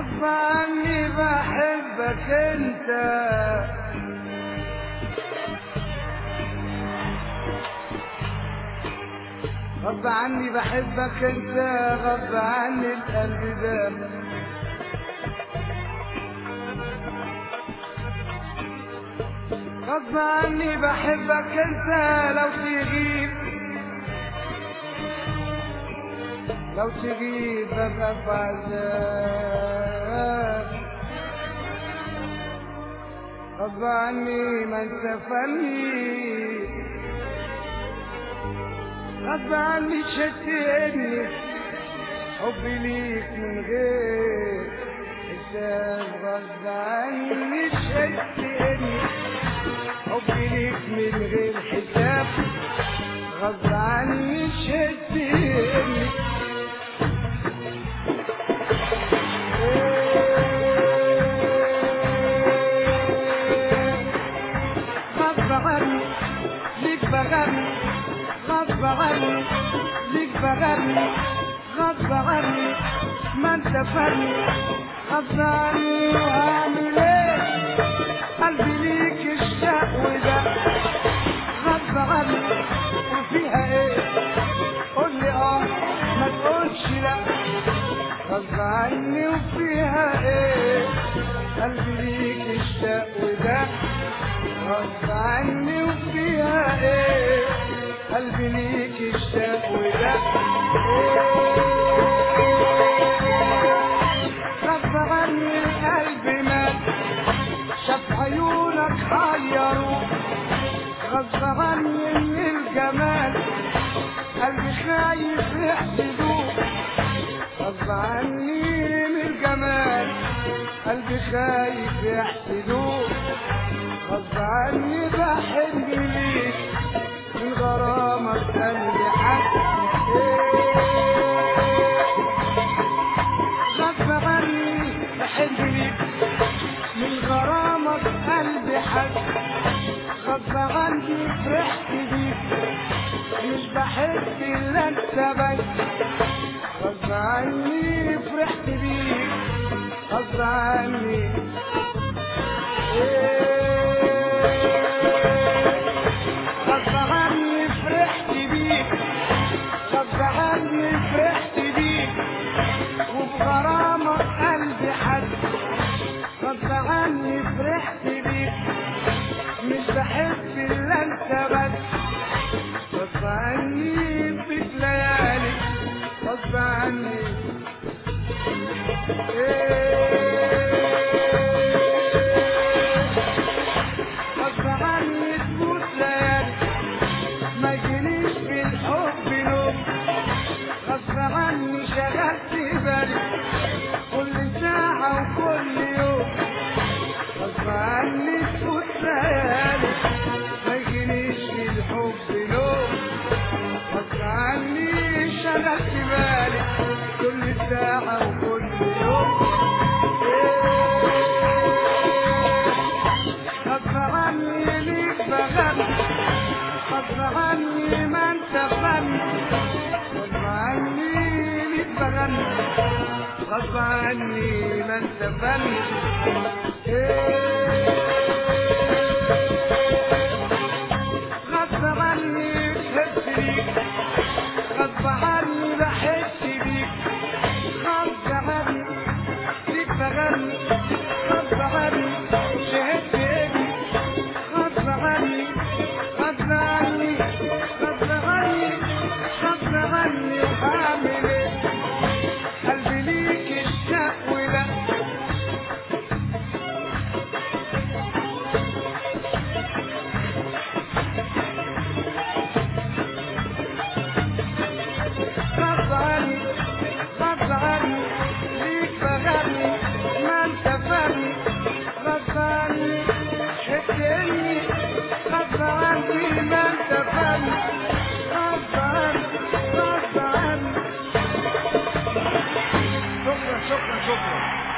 غصب عني بحبك انت، غصب عني بحبك انت، غصب عني القلب ده، غصب عني بحبك انت. لو تغيب ببقى في عذاب، غصب عني ما انت فني، غصب عني شتني حبي ليك من غير حساب، غصب عني شتني حبي ليك من غير حساب، غصب عني شتني غصب عني ليك بغني، غصب عني ليك بغني، غصب عني ما انت فني، غصب عني وهعمل ايه قلبي ليك اشتاق وده، غصب عني وفيها ايه قولي اه ما تقولش لا، غصب عني وفيها ايه قلبي ليك اشتاق وده، غصب عني وفيها ايه قلبي ليك اشتاق وده، غصب عني القلب مات شاف عيونك حيروه، غصب عني من الجمال قلبي خايف يحسدوه، غصب عني من الجمال قلبي خايف يحسدوه، غصب عني بحن ليك من غرامك قلبي حس، غصب عني بحن ليك من غرامك قلبي حس، غصب عني فرحت بيك مش بحب الا انت بس، غصب عني فرحت بيك غصب عني غصب عني فرحت بيك، غصب عني فرحت بيك وبغرامك قلبي حس، غصب عني فرحت بيك مش بحب الا انت بس، غصب عني في ليالي، غصب عني غصب عني تموت ليالي ما يجينيش في الحب نوم، غصب عني شغلت بالي كل ساعة وكل يوم، غصب عني تموت ليالي ما يجينيش في الحب نوم، غصب عني شغلت بالي كل ساعة وكل يوم، غصب عني ليك بغني، غصب عني ما انت فني، غصب عني ليك بغني، غصب عني ما انت فني، غصب عني بحس بيك، غصب عني بحس بيك، غصب عني ليك بغني، غصب عني شهدت ابني، غصب عني غصب عني غصب عني غصب عني وهعمل ايه قلبي ليك اشتاق وده، غصب عني غصب عني ليك بغني ما انت فاهمني، غصب عني شدني غصب عني ما انت فاهمني، غصب عني غصب عني. شكرا شكرا شكرا.